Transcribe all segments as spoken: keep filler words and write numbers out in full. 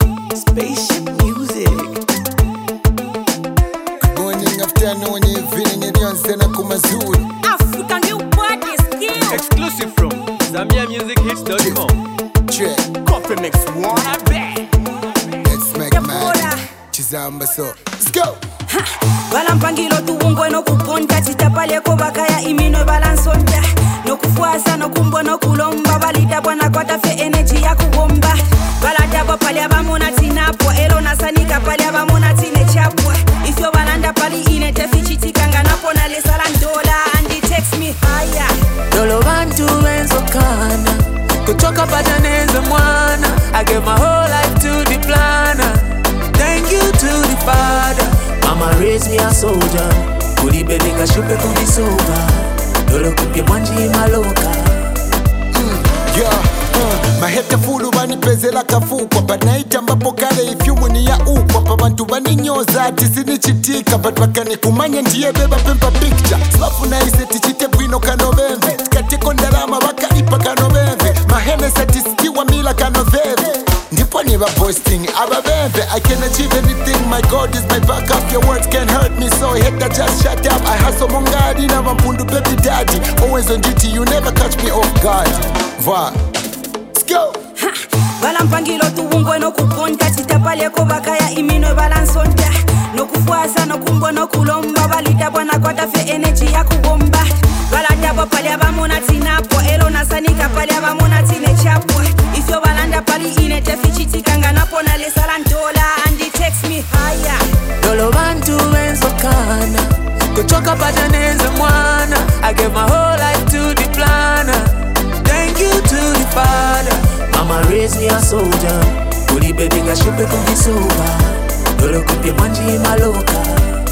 Spaceship music. Good morning, afternoon, evening, and you're Zena Kumazulu. African new party skill. Exclusive from Zambia Music Hits dot com. Check. Coffee mix one a bed. Let's make magic. Chizamba so. Let's go. Balampangilo tuungwe no kuponta chitapale ko bakaya imino balansonta no kufuasa no kumbo no kulomba balita bwana kwata fe energy ya kubomba balata bapale abamona tinapo elo nasanika pale abamona tine chapwa ifyo balanda pali ine tefichitika nganapo na lesala ndola and it takes me higher Dolo bantu wenzokana kutoka pataneza mwana I gave my whole life to the planner. Thank you to the Father. Mama raised me a soldier. Kuli baby kashupe kuli soba. Dolo kupye mwanji maloka. Mm, yeah, uh, maheta fulu bani pezela kafukwa panaita ambapo kale ifyumu ni ya ukwa pa bantu bani nyoza ati sini chitika but wakani kumanya ndiye beba pempa picture slafu na iseti chite bwino kanoveve tikateko ndarama waka ipa kanoveve mahene satisikiwa mila kanoveve ndipo niba boasting ababeve I can achieve anything my God is my backup your words can hurt me so hate that just shut up I hustle mongadi na mampundu baby daddy always on duty you never catch me off guard va let's go balampangilo tuungwe no kuponta chitapale ko bakaya imino balansonta no kufuasa no kumbo no kulomba balita bwana kwata fe energy ya kubomba balata bapale abamona tinapo elo nasanika pale abamona tine chapwa ifyo balanda pali ine tefichitika nganapo na lesala ndola and it takes me higher Dolo bantu wenzokana kutoka pataneza mwana I gave my whole life to the planner. Thank you to the Father. Mama raised me a soldier. Kuli baby kashupe kuli soba. Dolo kupye mwanji maloka.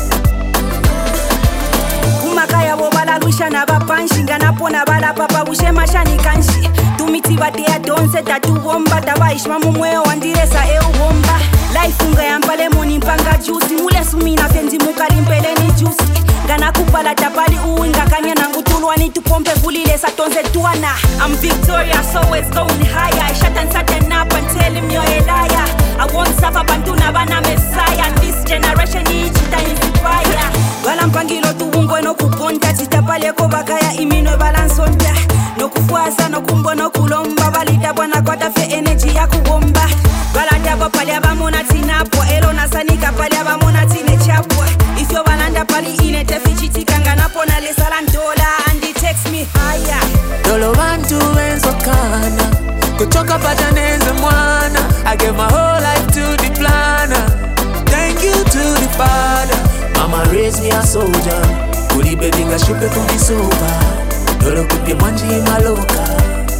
kumakaya bo balalwisha na bapanshi nganapo na bala papa bushe mashani kanshi tumiti batea donse tatubomba tabaishma mumweo wandiresa eubomba life unga yampale moni mpanga juicy mule sumina fendi mukalimpele ni juicy ngana kupala tapali uinga kanya nangu tulwani tupompe vulile satonze tuana I'm victorious always going higher I shut and satan up and tell him you're a liar I won't suffer bantuna bana messiah and this generation ichita inspire balampangilo tuungwe no kuponta chitapale ko bakaya imino balansonta no kufuasa no kumbo no kulomba balita bwana kwata fe energy ya kubomba balata bapale abamona tinapo elo nasanika pale abamona tine chapwa ifyo balanda pali ine tefichitika nganapo na lesala ndola and it takes me higher Dolo bantu wenzokana kutoka pataneza mwana I gave my whole life to the planner. Thank you to the Father. Mama raised me a soldier. Kuli baby kashupe kuli soba. Dolo kupye mwanji maloka.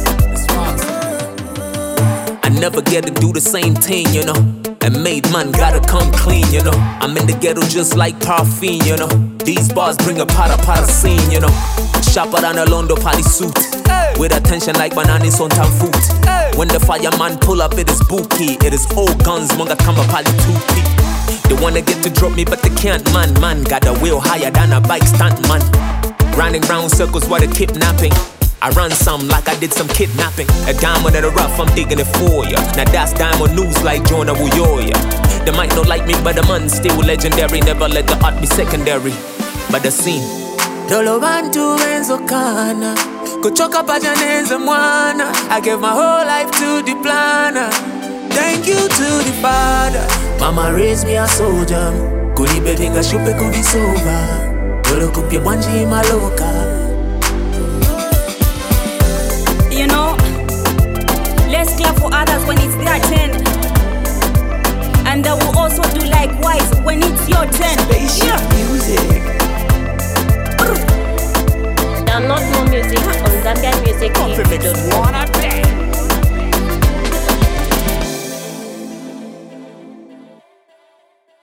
I never get to do the same thing, you know. And made man gotta come clean, you know. I'm in the ghetto just like Parfine, you know. These bars bring a pot of pot of scene, you know. Sharper than a Londo party suit. Hey. With attention like bananas on time food. Hey. When the fireman pull up, it is bookie. It is old guns, monga kamba pali tupi. They wanna get to drop me, but they can't, man. Man got a wheel higher than a bike stunt, man. Running round circles while they kidnapping. I run some like I did some kidnapping. A diamond in the rough, I'm digging it for ya. Now that's diamond news like Jonah Wuyoya. They might not like me, but the man still legendary. Never let the art be secondary, but the scene. Dolo bantu wenzokana kutoka pataneza mwana I gave my whole life to the planner. Thank you to the Father. Mama raised me a soldier. Kuli baby kashupe kuli soba. Dolo kupye mwanji maloka. you know let's clap for others when it's their turn and I will also do likewise when it's your turn. Spaceship yeah. music. Download more music